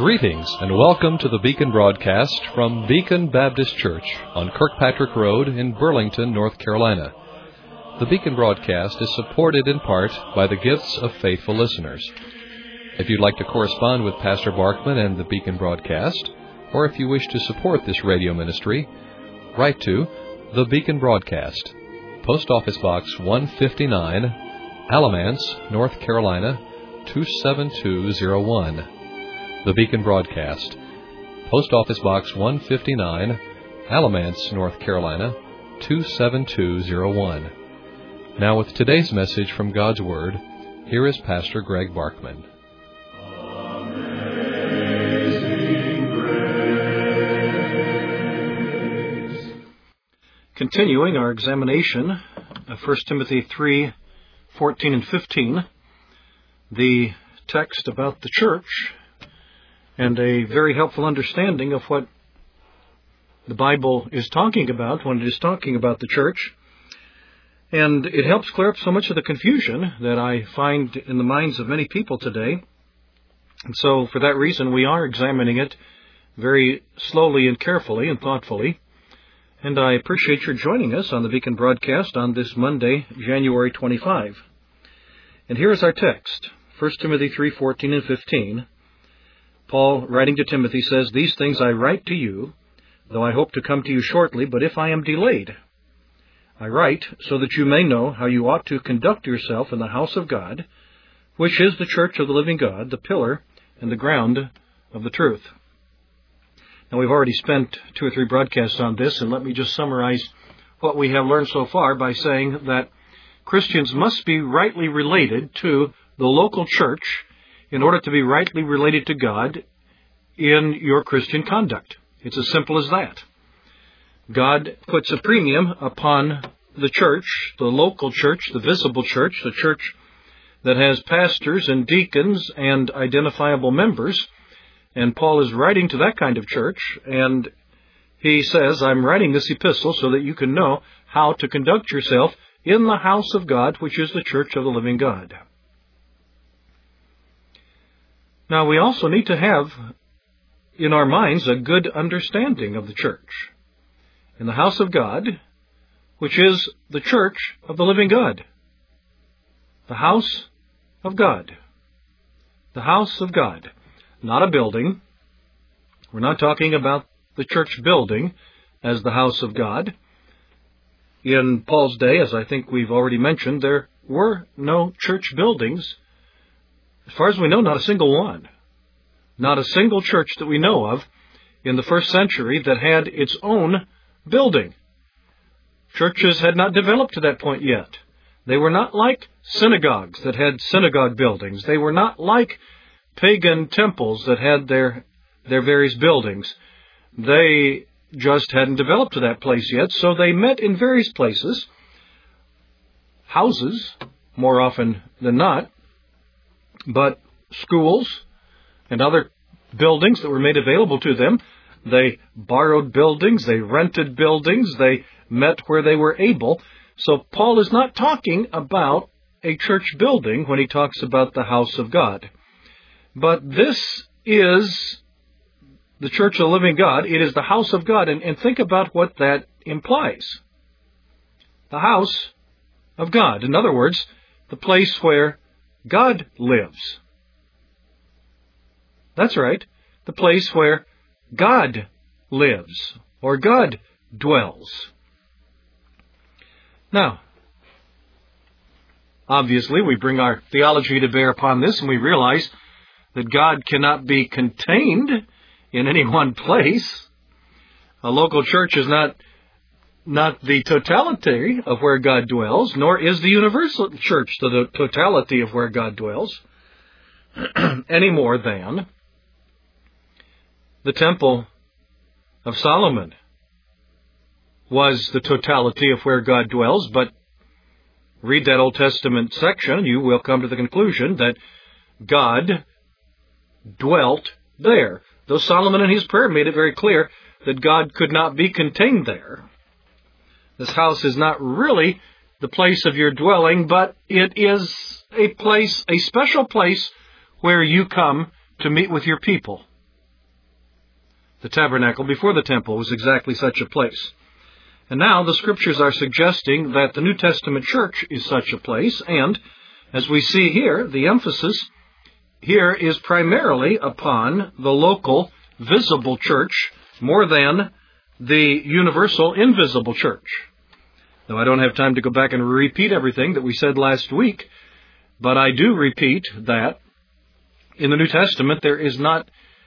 Greetings and welcome to the Beacon broadcast from Beacon Baptist Church on Kirkpatrick Road in Burlington, North Carolina. The Beacon broadcast is supported in part by the gifts of faithful listeners. If you'd like to correspond with Pastor Barkman and the Beacon broadcast, or if you wish to support this radio ministry, write to the Beacon broadcast, Post Office Box 159, Alamance, North Carolina 27201. The Beacon broadcast, Post Office Box 159, Alamance, North Carolina 27201. Now with today's message from God's Word, here is Pastor Greg Barkman. Continuing our examination of 1 Timothy 3:14 and 15, the text about the church, and a very helpful understanding of what the Bible is talking about when it is talking about the church. And it helps clear up so much of the confusion that I find in the minds of many people today. And so for that reason, we are examining it very slowly and carefully and thoughtfully. And I appreciate your joining us on the Beacon broadcast on this Monday, January 25. And here is our text, 1 Timothy 3:14 and 15. Paul, writing to Timothy, says, "These things I write to you, though I hope to come to you shortly, but if I am delayed, I write so that you may know how you ought to conduct yourself in the house of God, which is the church of the living God, the pillar and the ground of the truth." Now, we've already spent 2 or 3 broadcasts on this, and let me just summarize what we have learned so far by saying that Christians must be rightly related to the local church in order to be rightly related to God in your Christian conduct. It's as simple as that. God puts a premium upon the church, the local church, the visible church, the church that has pastors and deacons and identifiable members. And Paul is writing to that kind of church, and he says, I'm writing this epistle so that you can know how to conduct yourself in the house of God, which is the church of the living God. Now, we also need to have in our minds a good understanding of the church. In the house of God, which is the church of the living God. The house of God. The house of God. Not a building. We're not talking about the church building as the house of God. In Paul's day, as I think we've already mentioned, there were no church buildings. As far as we know, not a single one. Not a single church that we know of in the first century that had its own building. Churches had not developed to that point yet. They were not like synagogues that had synagogue buildings. They were not like pagan temples that had their various buildings. They just hadn't developed to that place yet, so they met in various places. Houses, more often than not, but schools and other buildings that were made available to them. They borrowed buildings, they rented buildings, they met where they were able. So Paul is not talking about a church building when he talks about the house of God. But this is the church of the living God. It is the house of God. And think about what that implies. The house of God. In other words, the place where God lives. That's right. The place where God lives, or God dwells. Now, obviously, we bring our theology to bear upon this, and we realize that God cannot be contained in any one place. A local church is not the totality of where God dwells, nor is the universal church the totality of where God dwells, any more than the temple of Solomon was the totality of where God dwells. But read that Old Testament section, you will come to the conclusion that God dwelt there. Though Solomon in his prayer made it very clear that God could not be contained there. This house is not really the place of your dwelling, but it is a place, a special place where you come to meet with your people. The tabernacle before the temple was exactly such a place. And now the Scriptures are suggesting that the New Testament church is such a place, and as we see here, the emphasis here is primarily upon the local visible church more than the universal invisible church. Now, I don't have time to go back and repeat everything that we said last week, but I do repeat that in the New Testament there is not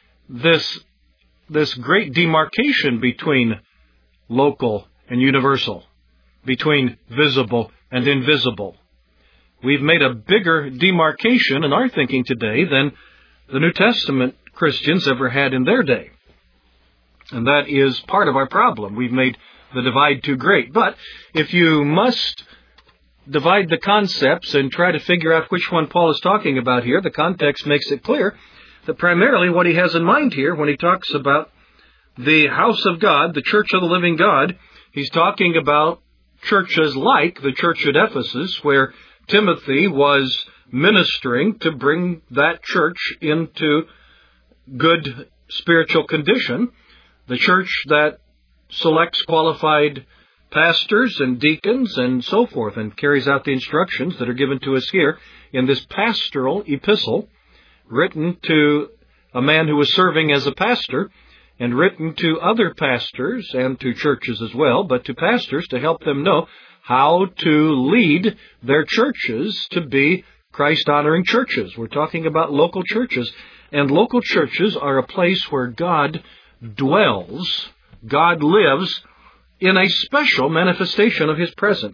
this great demarcation between local and universal, between visible and invisible. We've made a bigger demarcation in our thinking today than the New Testament Christians ever had in their day. And that is part of our problem. We've made the divide too great. But if you must divide the concepts and try to figure out which one Paul is talking about here, the context makes it clear that primarily what he has in mind here when he talks about the house of God, the church of the living God, he's talking about churches like the church at Ephesus, where Timothy was ministering to bring that church into good spiritual condition, the church that selects qualified pastors and deacons and so forth, and carries out the instructions that are given to us here in this pastoral epistle, written to a man who was serving as a pastor, and written to other pastors and to churches as well, but to pastors to help them know how to lead their churches to be Christ-honoring churches. We're talking about local churches, and local churches are a place where God dwells, God lives in a special manifestation of His presence.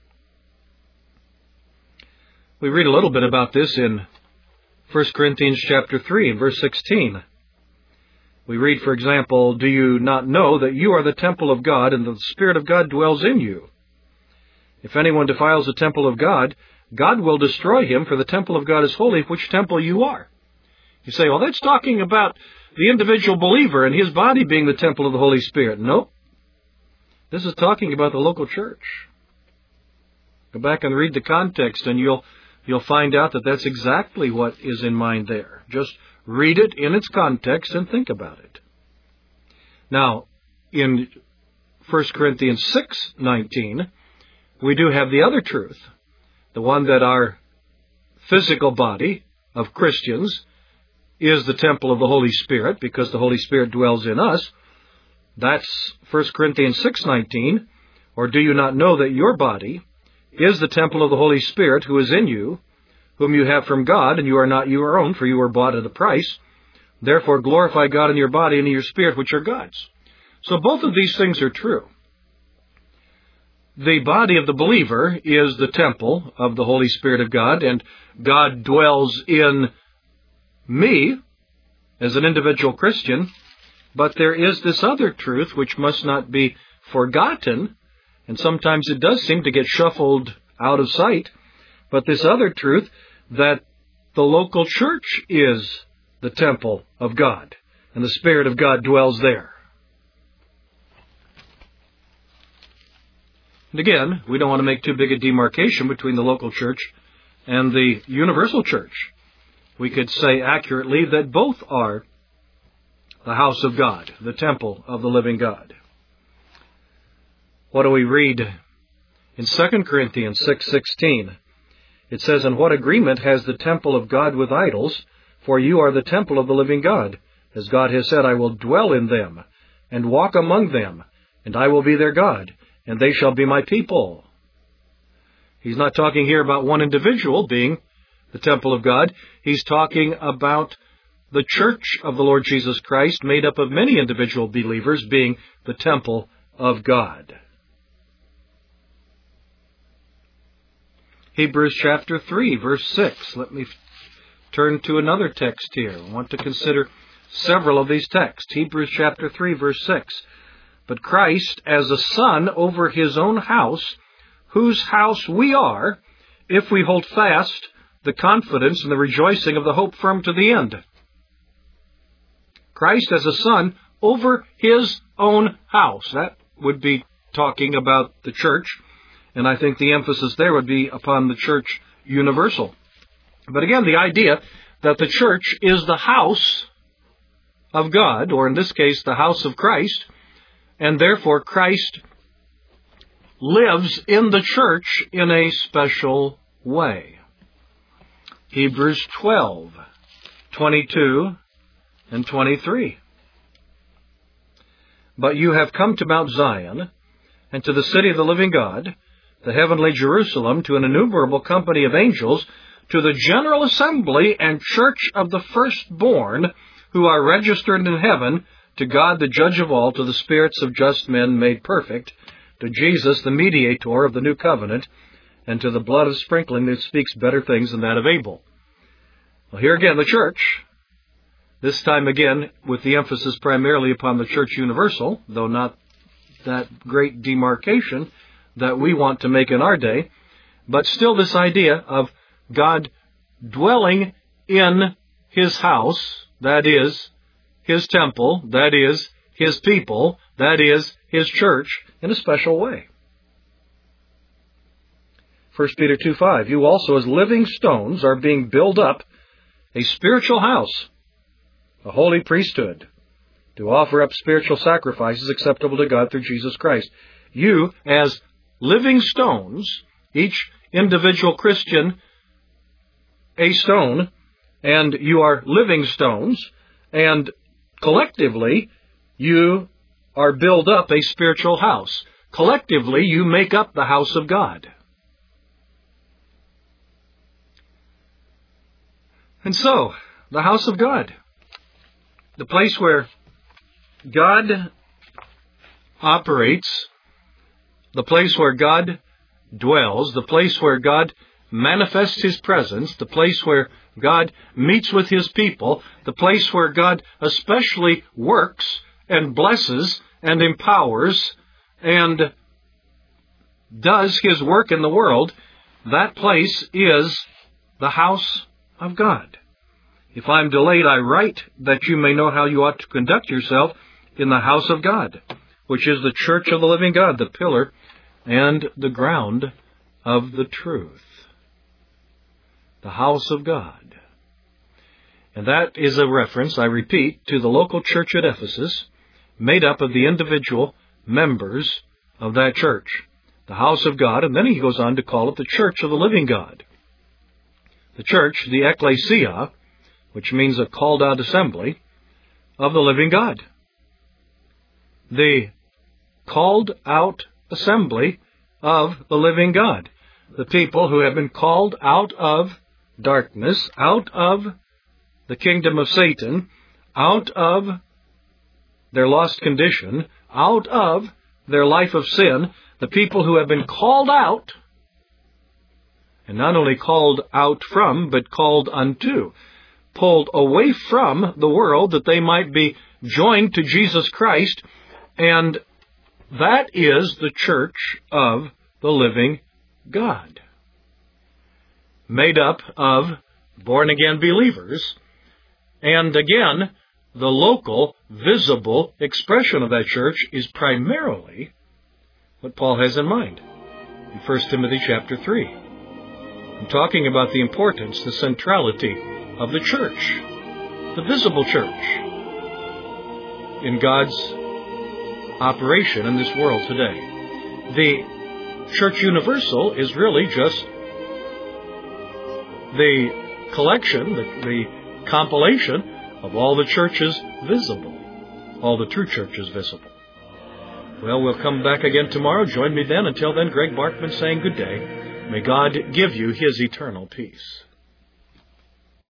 We read a little bit about this in 1 Corinthians chapter 3 and verse 16. We read, for example, "Do you not know that you are the temple of God, and the Spirit of God dwells in you? If anyone defiles the temple of God, God will destroy him, for the temple of God is holy, which temple you are." You say, well, that's talking about the individual believer and his body being the temple of the Holy Spirit. Nope. This is talking about the local church. Go back and read the context, and you'll find out that that's exactly what is in mind there. Just read it in its context and think about it. Now, in 1 Corinthians 6:19, we do have the other truth, the one that our physical body of Christians is the temple of the Holy Spirit, because the Holy Spirit dwells in us. That's 1 Corinthians 6:19, "Or do you not know that your body is the temple of the Holy Spirit who is in you, whom you have from God, and you are not your own, for you were bought at a price. Therefore glorify God in your body and in your spirit, which are God's." So both of these things are true. The body of the believer is the temple of the Holy Spirit of God, and God dwells in me as an individual Christian. But there is this other truth which must not be forgotten, and sometimes it does seem to get shuffled out of sight. But this other truth, that the local church is the temple of God, and the Spirit of God dwells there. And again, we don't want to make too big a demarcation between the local church and the universal church. We could say accurately that both are the house of God, the temple of the living God. What do we read in 2 Corinthians 6:16? It says, "And what agreement has the temple of God with idols? For you are the temple of the living God. As God has said, I will dwell in them and walk among them, and I will be their God, and they shall be my people." He's not talking here about one individual being the temple of God. He's talking about the church of the Lord Jesus Christ, made up of many individual believers, being the temple of God. Hebrews chapter 3, verse 6. Let me turn to another text here. I want to consider several of these texts. Hebrews chapter 3, verse 6. "But Christ as a son over His own house, whose house we are, if we hold fast the confidence and the rejoicing of the hope firm to the end." Christ as a son over His own house. That would be talking about the church, and I think the emphasis there would be upon the church universal. But again, the idea that the church is the house of God, or in this case, the house of Christ, and therefore Christ lives in the church in a special way. Hebrews 12, 22 and 23. But you have come to Mount Zion, and to the city of the living God, the heavenly Jerusalem, to an innumerable company of angels, to the general assembly and church of the firstborn, who are registered in heaven, to God the judge of all, to the spirits of just men made perfect, to Jesus the mediator of the new covenant, and to the blood of sprinkling that speaks better things than that of Abel. Well, here again, the church, this time again with the emphasis primarily upon the church universal, though not that great demarcation that we want to make in our day, but still this idea of God dwelling in His house, that is, His temple, that is, His people, that is, His church, in a special way. 1 Peter 2:5, you also as living stones are being built up a spiritual house, a holy priesthood, to offer up spiritual sacrifices acceptable to God through Jesus Christ. You as living stones, each individual Christian a stone, and you are living stones, and collectively you are built up a spiritual house. Collectively you make up the house of God. And so, the house of God, the place where God operates, the place where God dwells, the place where God manifests His presence, the place where God meets with His people, the place where God especially works and blesses and empowers and does His work in the world, that place is the house of God. If I am delayed, I write that you may know how you ought to conduct yourself in the house of God, which is the church of the living God, the pillar and the ground of the truth. The house of God. And that is a reference, I repeat, to the local church at Ephesus, made up of the individual members of that church. The house of God, and then he goes on to call it the church of the living God. The church, the ecclesia, which means a called out assembly of the living God. The called out assembly of the living God. The people who have been called out of darkness, out of the kingdom of Satan, out of their lost condition, out of their life of sin, the people who have been called out, and not only called out from, but called unto, pulled away from the world that they might be joined to Jesus Christ, and that is the church of the living God, made up of born-again believers, and again, the local, visible expression of that church is primarily what Paul has in mind in 1 Timothy chapter 3. I'm talking about the importance, the centrality of the church, the visible church, in God's operation in this world today. The church universal is really just the collection, the compilation of all the churches visible, all the true churches visible. Well, we'll come back again tomorrow. Join me then. Until then, Greg Barkman saying good day. May God give you His eternal peace.